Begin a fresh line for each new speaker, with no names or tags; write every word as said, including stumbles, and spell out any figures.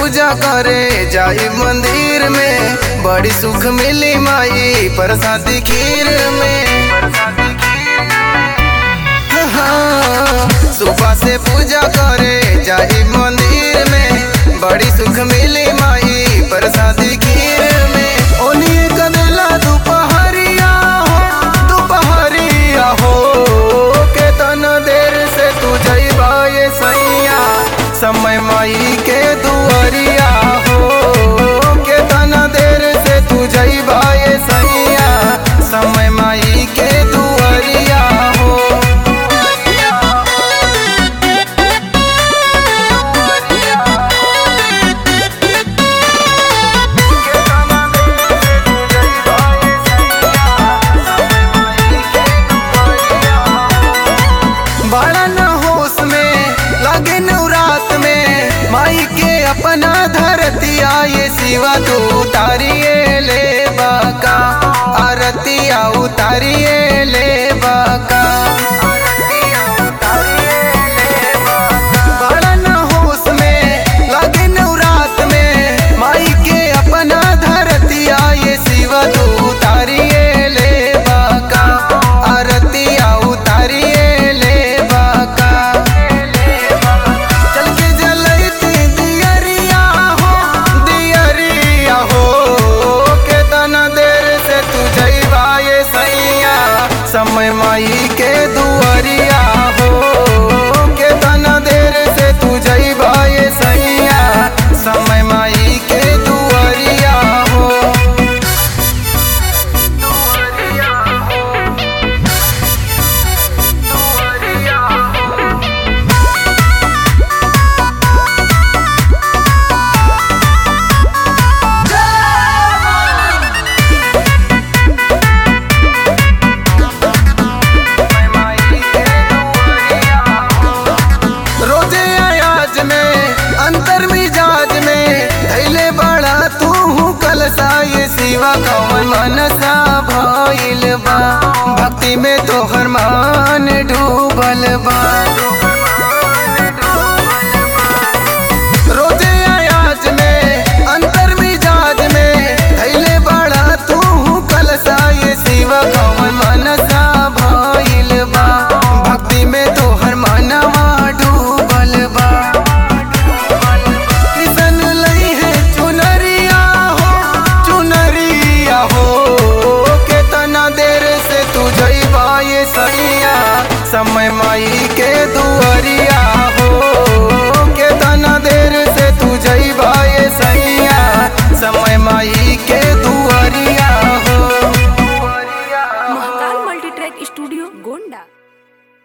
पूजा करे जाई मंदिर में, बड़ी सुख मिली माई प्रसादी खीर में। हाँ, सुबह से पूजा करे जाई मंदिर में, बड़ी सुख मिली माई प्रसादी खीर में। ओनिए कदेला दोपहरिया हो, दोपहरिया हो, केतना देर से तू जइबा ये सैया, समय माई के दुआरिया हो। केतना देर से तू जइबा ये सैया, समय माई के दुआरिया हो। बड़ा न होश में लगे नवरात में, माई के अपना धरतिया ये सिवा तू उतारिए ले बाका, आरतिया उतारिए ले बाका। बड़ा न होश में लगे नवरात में, माई के अपना धरतिया ये सिवा तू उतारिए ले बाका, आरतिया उतारिए ले बाका। चल के जलैती दियरिया हो, दियरिया हो, केतना देर से तू जइबा ये सैया, समय माई के दुआरिया हो। केतना देर से तू जइबा ये सैया, समय माई के दुआरिया हो। दुआरिया हो, दुआरिया हो। रोजे अयाज में अंतर मिजाज में, धैले बड़ा तू कलसा ये सिवा कौन मनसा भइल बा, भक्ति में तोहर मान डूबल बा।